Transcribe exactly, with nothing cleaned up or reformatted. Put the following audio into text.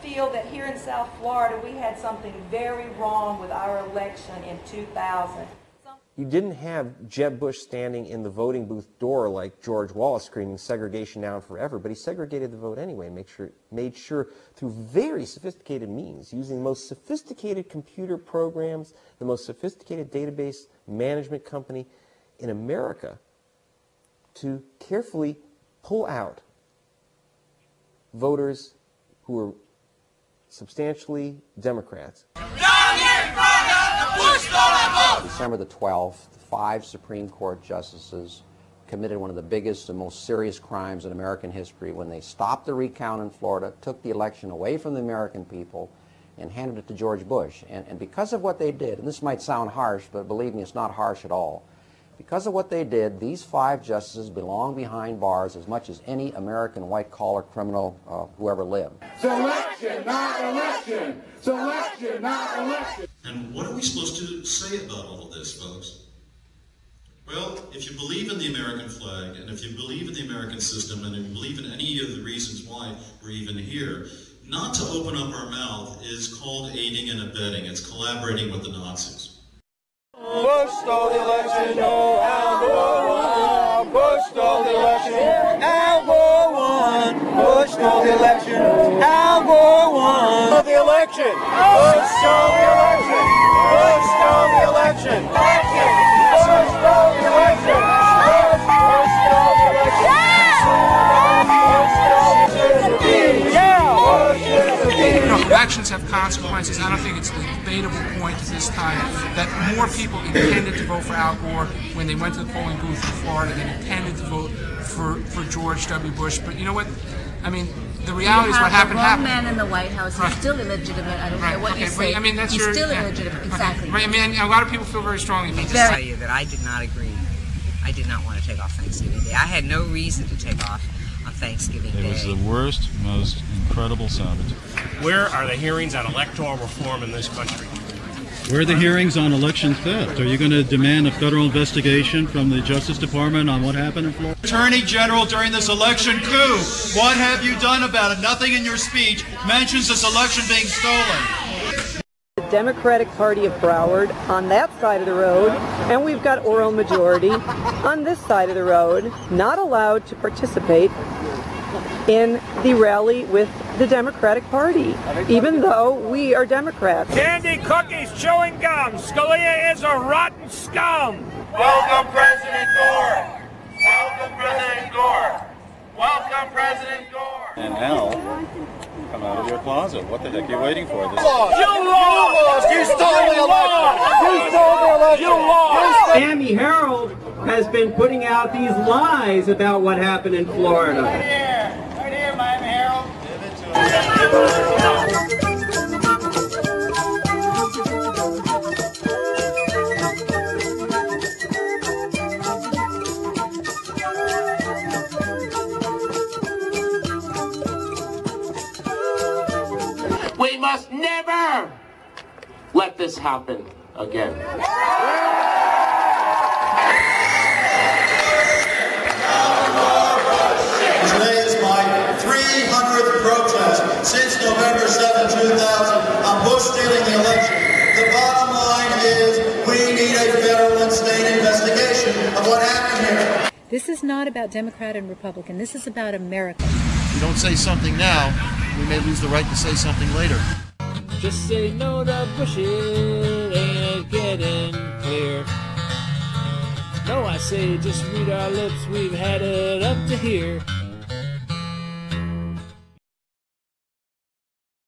feel that here in South Florida we had something very wrong with our election in two thousand. You didn't have Jeb Bush standing in the voting booth door like George Wallace screaming segregation down forever, but he segregated the vote anyway and make sure, made sure through very sophisticated means, using the most sophisticated computer programs, the most sophisticated database management company in America, to carefully pull out voters who were substantially Democrats. December the twelfth, five Supreme Court justices committed one of the biggest and most serious crimes in American history when they stopped the recount in Florida, took the election away from the American people, and handed it to George Bush. And, and because of what they did, and this might sound harsh, but believe me, it's not harsh at all. Because of what they did, these five justices belong behind bars as much as any American white-collar criminal uh, who ever lived. Selection, not election! Selection, not election! And what are we supposed to say about all of this, folks? Well, if you believe in the American flag, and if you believe in the American system, and if you believe in any of the reasons why we're even here, not to open up our mouth is called aiding and abetting. It's collaborating with the Nazis. Bush stole the election, oh, Al Gore won. Bush stole the election, Al Gore won. Bush stole the election, Al Gore won. The election, Bush stole the election. Bush stole the election. Bush stole the election. Bush stole the election. You know, elections have consequences. I don't think it's a debatable point at this time that more people intended to vote for Al Gore when they went to the polling booth in Florida than intended to vote for, for George W. Bush. But you know what? I mean, the reality is what happened happened. The wrong man in the White House right. is still illegitimate. I don't right. care what okay. you say. But, I mean, that's He's your, still yeah. illegitimate. Exactly. Right. I mean, a lot of people feel very strongly about Let this. me just tell you that I did not agree. I did not want to take off Thanksgiving Day. I had no reason to take off on Thanksgiving Day. It was the worst, most incredible sabotage. Where are the hearings on electoral reform in this country? Where are the hearings on election theft? Are you going to demand a federal investigation from the Justice Department on what happened in Florida? Attorney General, during this election coup, what have you done about it? Nothing in your speech mentions this election being stolen. The Democratic Party of Broward on that side of the road, and we've got oral majority on this side of the road, not allowed to participate in the rally with the Democratic Party, even though we are Democrats. Candy, cookies, chewing gum. Scalia is a rotten scum. Welcome, President Gore. Welcome, President Gore. Welcome, President Gore. And Al, come out of your closet. What the heck are you waiting for? This You lost. You lost. You stole the election. You stole the election. You lost. Sammy Harold has been putting out these lies about what happened in Florida. Right here. Right here, Miami Harold. Give it to We must never let this happen again. Today is my three hundredth protest since November seventh, two thousand on Bush stealing the election. The bottom line is we need a federal and state investigation of what happened here. This is not about Democrat and Republican. This is about America. If we don't say something now, we may lose the right to say something later. Just say no to Bush, it ain't getting clear. No, I say just read our lips, we've had it up to here.